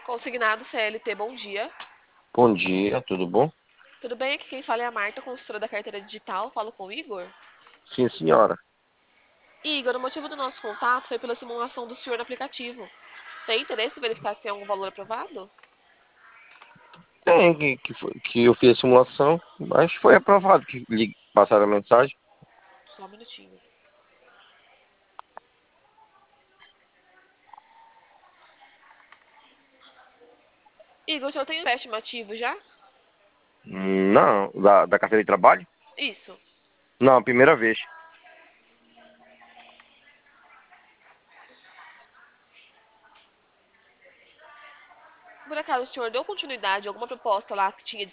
Consignado CLT, bom dia. Bom dia, tudo bom? Tudo bem? Aqui quem fala é a Marta, consultora da carteira digital. Falo com o Igor. Sim, senhora. Igor, o motivo do nosso contato foi pela simulação do senhor no aplicativo. Tem interesse em verificar se tem algum valor aprovado? Tem que eu fiz a simulação, mas foi aprovado que lhe passaram a mensagem. Só um minutinho. Igor, o senhor tem um empréstimo ativo já? Não, da carteira de trabalho? Isso. Não, primeira vez. Por acaso o senhor deu continuidade a alguma proposta lá que tinha